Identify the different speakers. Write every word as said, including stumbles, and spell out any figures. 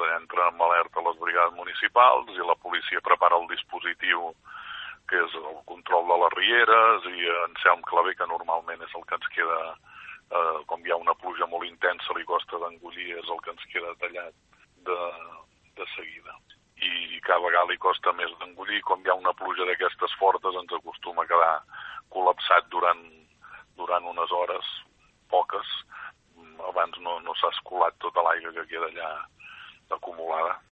Speaker 1: entra en alerta les brigades municipals i la policia prepara el dispositiu que és el control de les rieres, i en Selm Clavé, que normalment és el que ens queda, eh, com hi ha una pluja molt intensa, li costa d'engollir, és el que ens queda tallat de, de seguida. I cada vegada li costa més d'engollir. Com hi ha una pluja d'aquestes fortes, ens acostuma a quedar col·lapsat durant, durant unes hores, poques. Abans no, no s'ha escolat tota l'aigua que queda allà acumulada.